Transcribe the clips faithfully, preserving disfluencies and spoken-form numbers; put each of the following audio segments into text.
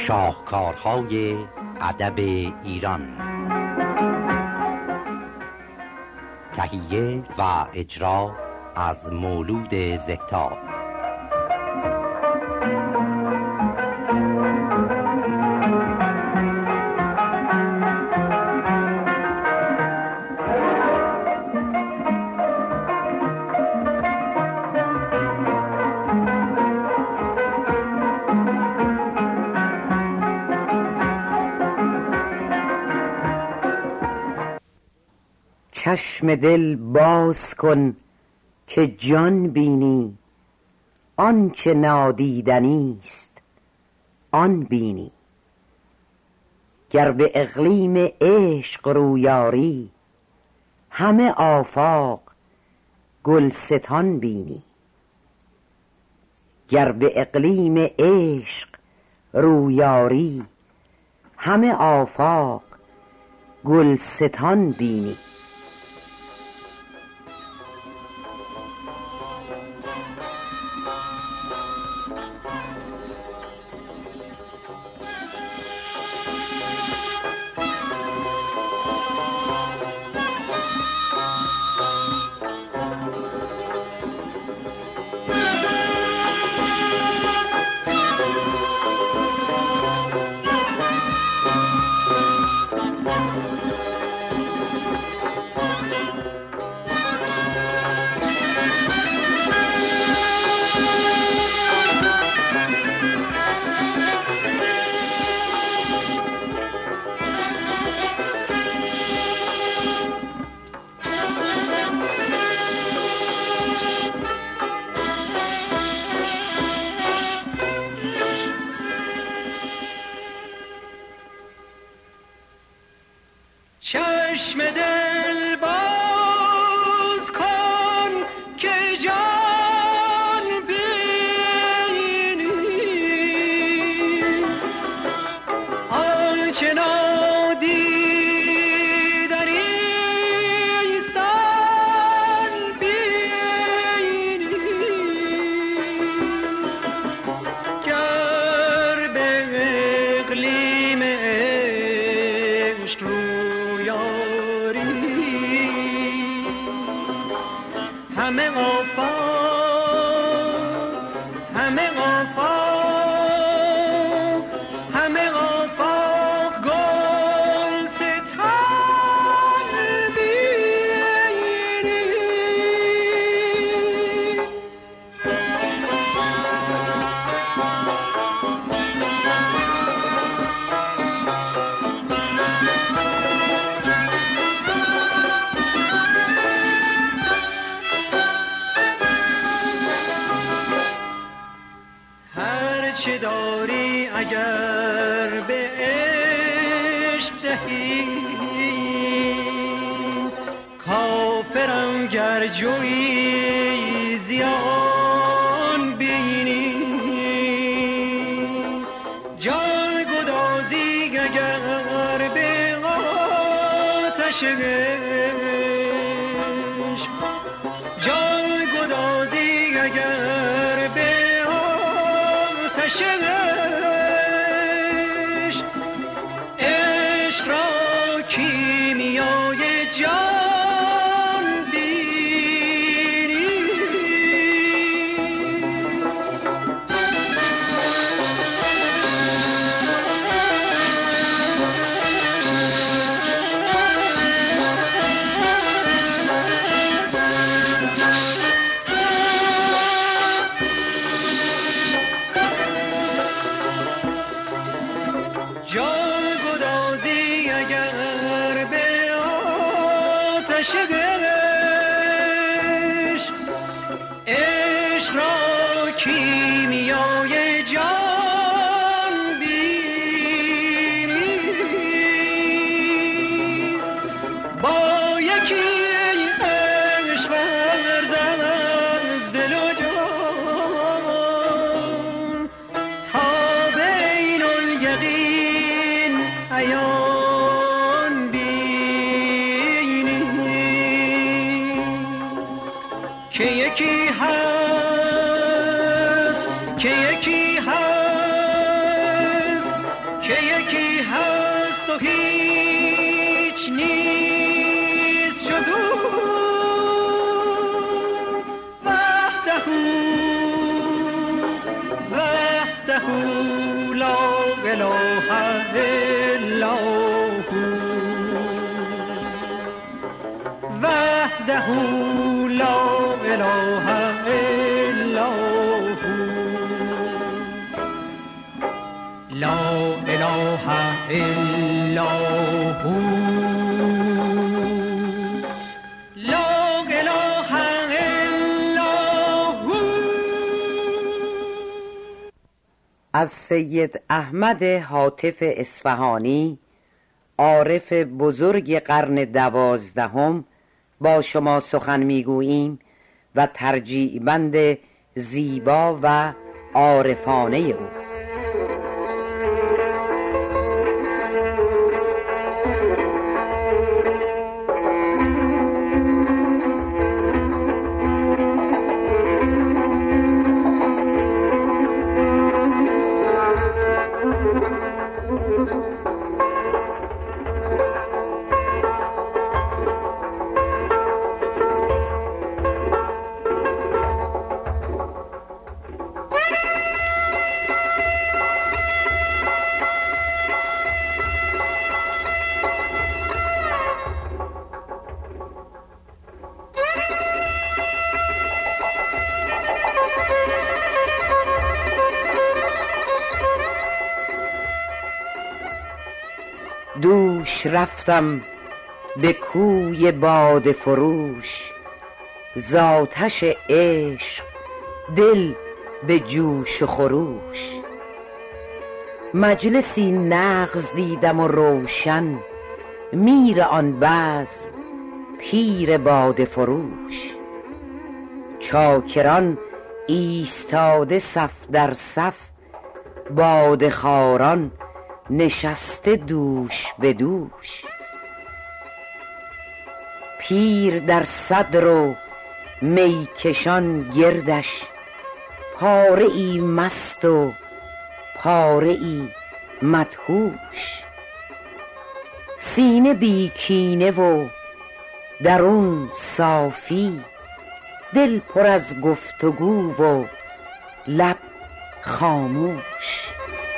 شاهکارهای ادب ایران. تهیه و اجرا از مولود زکتار. چشم دل باز کن که جان بینی، آنچه نادیدنی است آن بینی. گر به اقلیم عشق رویاری، همه آفاق گلستان بینی. گر به اقلیم عشق رویاری، همه آفاق گلستان بینی. چشم دل باز کن که جان بینی، آنچه نادیدنی است آن بینی. گر به اقلیم عشق همه آفاق همه آفاق همه آفاق گلستان بینی. چه داری اگر به عشق دهی، کافرم گر جویی زیان بینی. جان گدازی اگر به آتش عشق، جان گدازی اگر به عشق، عشق را کیمیای جان بینی. جان گدازی اگر به آتش عشق، عشق را کیمیای جان بینی. با یکی عشق ورزد از دل و جان، تا بین الیقین عیان بینی. که یکی هست که یکی هست که یکی هست و هیچ نیست جز او وحده وحده لا اله الا هو وحده لا اله الا هو لا اله الا هو لا اله الا هو. از سید احمد هاتف اصفهانی، عارف بزرگ قرن دوازدهم، با شما سخن میگوییم و ترجیع بند زیبا و عارفانه او. دوش رفتم به کوی باده فروش، ز آتش عشق دل به جوش و خروش. مجلسی نغز دیدم و روشن، میر آن بزم پیر باده فروش. چاکران ایستاده صف در صف، باده خواران نشسته دوش به دوش. پیر در صدر و میکشان گردش، پاره ای مست و پاره ای مدهوش. سینه بی کینه و درون صافی، دل پر از گفتگو و لب خاموش.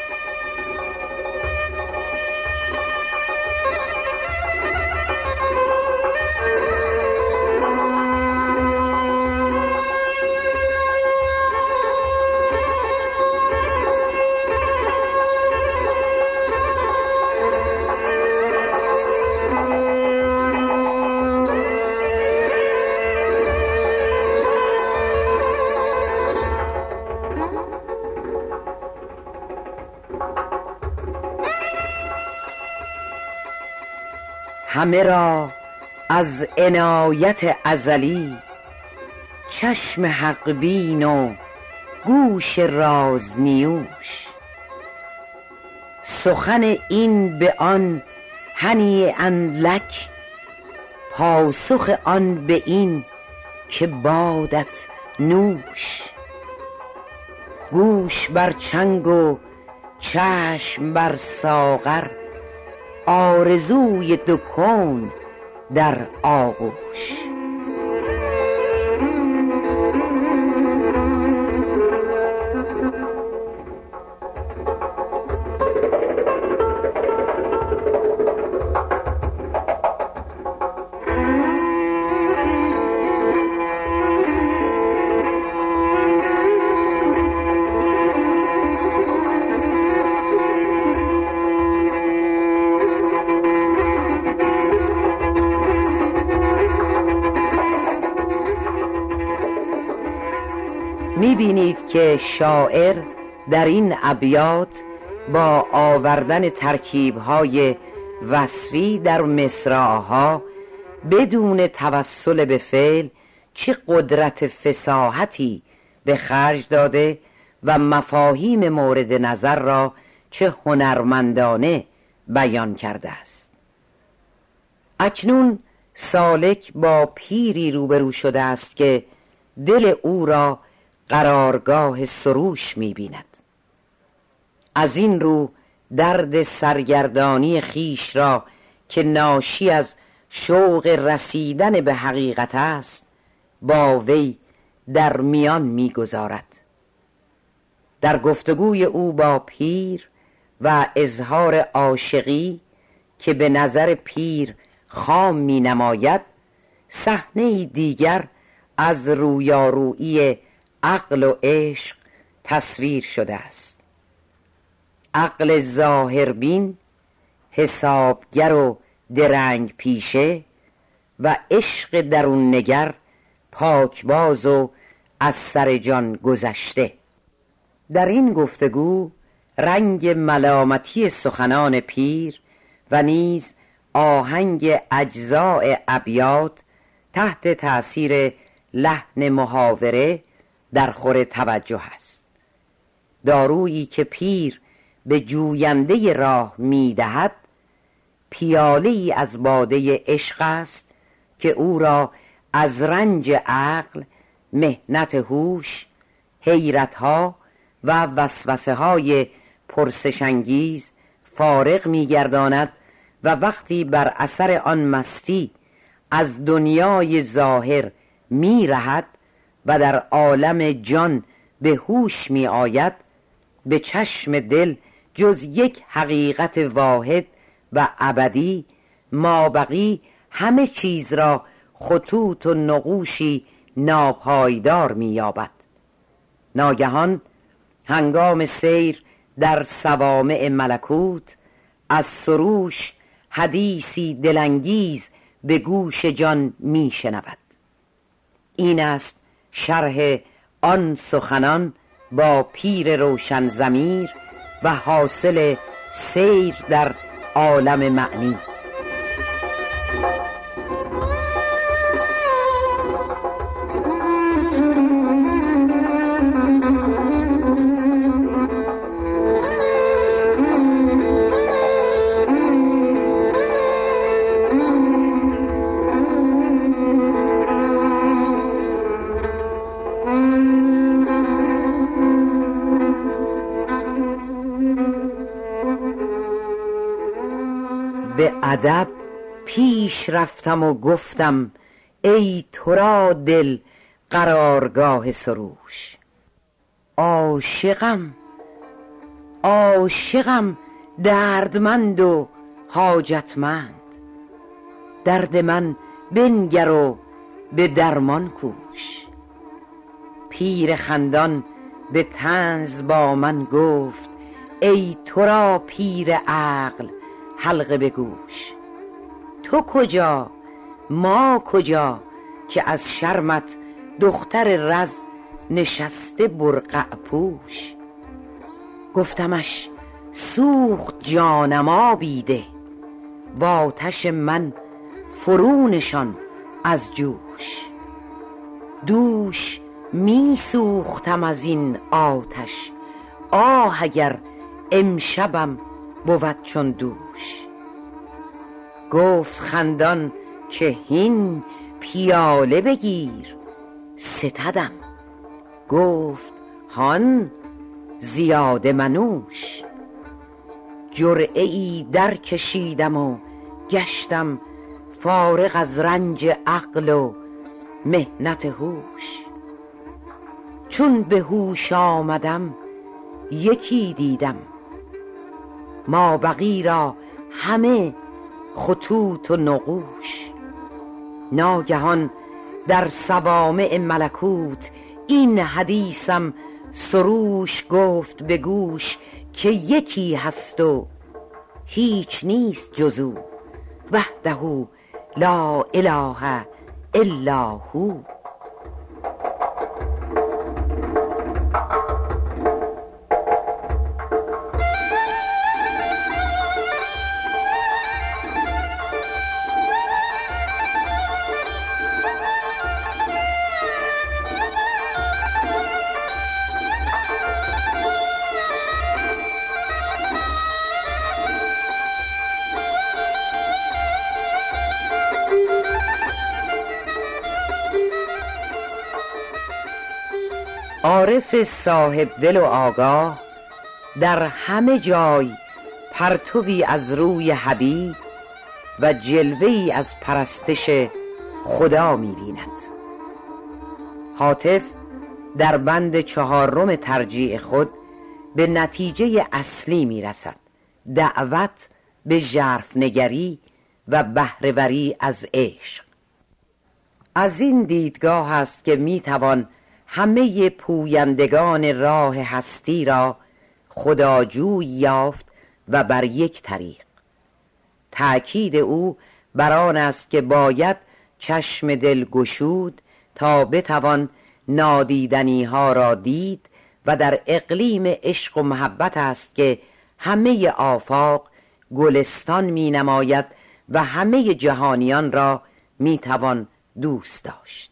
همه را از عنایت ازلی، چشم حق بین و گوش رازنیوش. سخن این به آن هنیئا لک، پاسخ آن به این که بادت نوش. گوش بر چنگ و چشم بر ساغر، آرزوی دو کون در آغوش. می‌بینید که شاعر در این ابیات با آوردن ترکیب‌های وصفی در مصرع‌ها بدون توسل به فعل چه قدرت فصاحتی به خرج داده و مفاهیم مورد نظر را چه هنرمندانه بیان کرده است. اکنون سالک با پیری روبرو شده است که دل او را قرارگاه سروش می بیند. از این رو درد سرگردانی خیش را که ناشی از شوق رسیدن به حقیقت است با وی در میان می‌گذارد. در گفتگوی او با پیر و اظهار عاشقی که به نظر پیر خام می نماید، صحنه دیگر از رویارویی عقل و عشق تصویر شده است. عقل ظاهربین، حسابگر و درنگ پیشه و عشق درون نگر، پاکباز و از سر جان گذشته. در این گفتگو رنگ ملامتی سخنان پیر و نیز آهنگ اجزاء ابیات تحت تأثیر لحن محاوره در خور توجه است. دارویی که پیر به جوینده راه می‌دهد پیاله‌ای از باده عشق است که او را از رنج عقل، محنت هوش، حیرت‌ها و وسوسه‌های پرسش‌انگیز فارغ می‌گرداند و وقتی بر اثر آن مستی از دنیای ظاهر می‌رهد و در عالم جان به هوش می‌آید، به چشم دل جز یک حقیقت واحد و ابدی مابقی همه چیز را خطوط و نقوشی ناپایدار می‌یابد. ناگهان هنگام سیر در صوامع ملکوت از سروش حدیثی دلانگیز به گوش جان می شنود. این است شرح آن سخنان با پیر روشن ضمیر و حاصل سیر در عالم معنی. به ادب پیش رفتم و گفتم ای تو را دل قرارگاه سروش. عاشقم عاشقم دردمند و حاجتمند، درد من بنگر و به درمان کوش. پیر خندان به طنز با من گفت ای تو را پیر عقل حلقه به گوش. تو کجا ما کجا که از شرمت دختر رز نشسته برقع پوش. گفتمش سوخت جانم آبی ده، و آتش من فرو نشان از جوش. دوش می سوختم از این آتش، آه اگر امشبم بود چون دوش. گفت خندان که هین پیاله بگیر ستدم. گفت هان زیاده منوش. جرعه ای در کشیدم و گشتم فارغ از رنج عقل و محنت هوش. چون به هوش آمدم یکی دیدم، مابقی را همه خطوط و نقوش. ناگهان در صوامع ملکوت این حدیثم سروش گفت به گوش که یکی هست و هیچ نیست جزو، وحده لا اله الا هو. عارف صاحب دل و آگاه در همه جای پرتوی از روی حبیب و جلوه‌ای از پرستش خدا می‌بیند. هاتف در بند چهارم ترجیع خود به نتیجه اصلی می‌رسد: دعوت به ژرف‌نگری و بهره‌وری از عشق. از این دیدگاه است که می‌توان همه پویندگان راه هستی را خداجوی یافت و بر یک طریق. تأکید او بر آن است که باید چشم دل گشود تا بتوان نادیدنی ها را دید و در اقلیم عشق و محبت است که همه آفاق گلستان می نماید و همه جهانیان را می توان دوست داشت.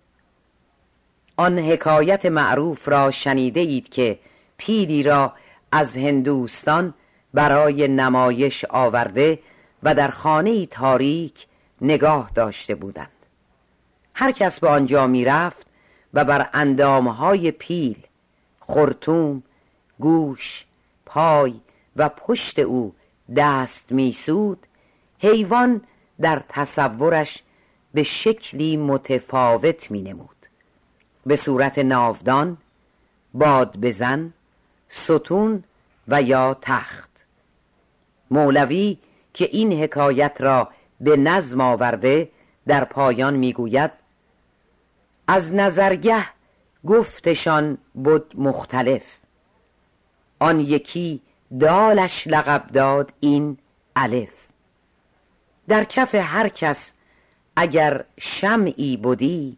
آن حکایت معروف را شنیده اید که پیلی را از هندوستان برای نمایش آورده و در خانه‌ای تاریک نگاه داشته بودند. هر کس به آنجا می رفت و بر اندامهای پیل، خرطوم، گوش، پای و پشت او دست می سود، حیوان در تصورش به شکلی متفاوت می نمود: به صورت ناودان، باد بزن، ستون و یا تخت. مولوی که این حکایت را به نظم آورده در پایان میگوید: از نظرگه گفتشان بود مختلف، آن یکی دالش لقب داد این الف. در کف هر کس اگر شمعی بودی،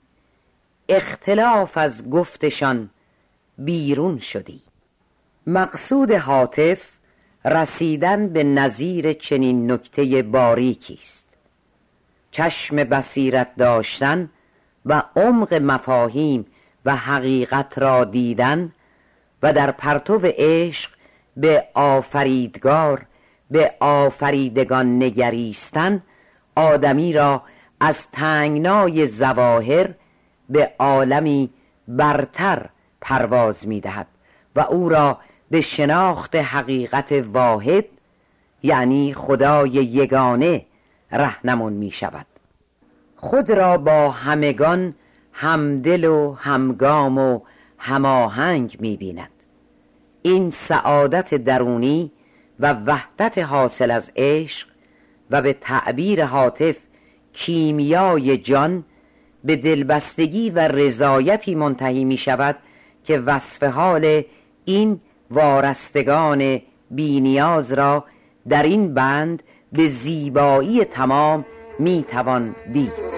اختلاف از گفتشان بیرون شدی. مقصود هاتف رسیدن به نظیر چنین نکته باریکی است: چشم بصیرت داشتن و عمق مفاهیم و حقیقت را دیدن و در پرتو عشق به آفریدگار، به آفریدگان نگریستن، آدمی را از تنگنای ظواهر به عالمی برتر پرواز می دهد و او را به شناخت حقیقت واحد، یعنی خدای یگانه، رهنمون می شود. خود را با همگان همدل و همگام و هماهنگ می بیند. این سعادت درونی و وحدت حاصل از عشق و به تعبیر هاتف کیمیای جان به دلبستگی و رضایتی منتهی می شود که وصف حال این وارستگان بی‌نیاز را در این بند به زیبایی تمام می توان دید.